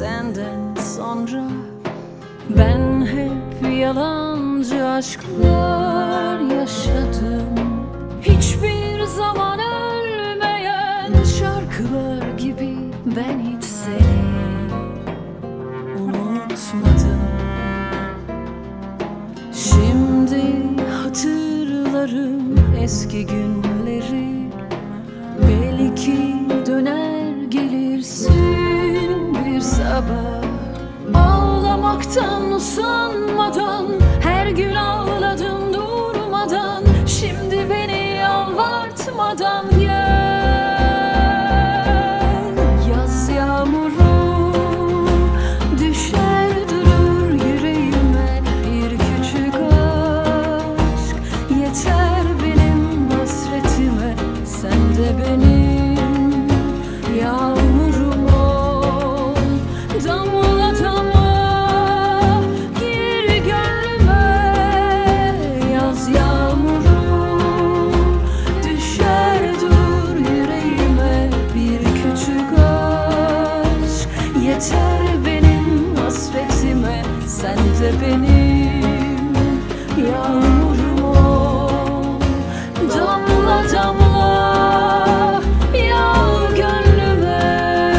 senden sonra. Ben hep yalancı aşklar yaşadım, hiçbir zaman ölmeyen şarkılar gibi. Ben hiç seni unutmadım. Şimdi hatırlarım eski günleri. Belki döner gelirsin bir sabah. Ağlamaktan usanmadan, her gün ağladım durmadan. Şimdi beni yalvartmadan gel. Yaz yağmuru düşer durur yüreğime, bir küçük aşk yeter benim hasretime. Sen de benim yağmurum ol, damla damla gir gönlüme. Yaz yağmuru düşer dur yüreğime, bir küçük aşk yeter benim hasretime. Sen de benim yağmurum ol, damla damla yağ gönlüme.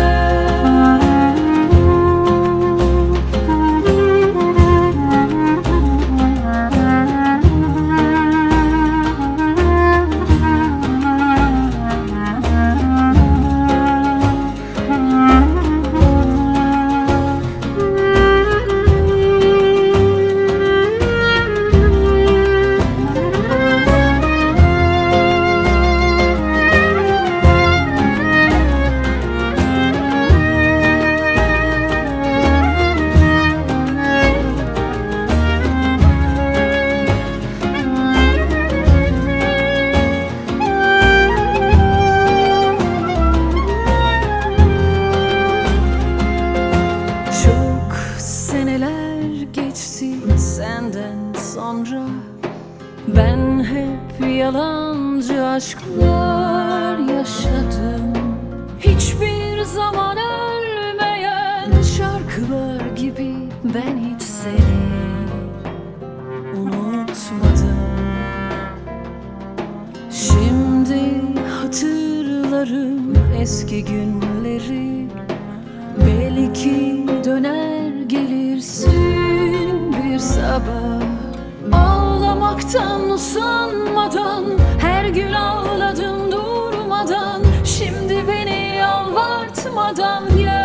Geçti senden sonra. Ben hep yalancı aşklar yaşadım, hiçbir zaman ölmeyen şarkılar gibi. Ben hiç seni unutmadım. Şimdi hatırlarım eski günleri. Belki döner gelirsin bir sabah. Ağlamaktan usanmadan, her gün ağladım durmadan. Şimdi beni yalvartmadan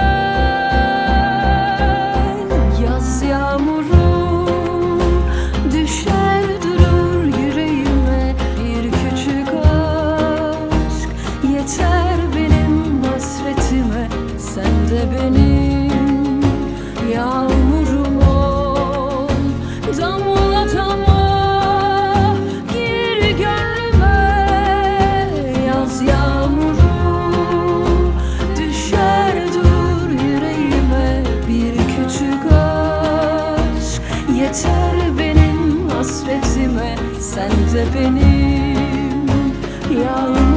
gel. Yaz yağmuru düşer durur yüreğime, bir küçük aşk yeter benim hasretime. Sen de benim yağmurum ol, damla damla gir gönlüme. Yaz yağmuru düşer dur yüreğime, bir küçük aşk yeter benim hasretime. Sen de benim yağmurum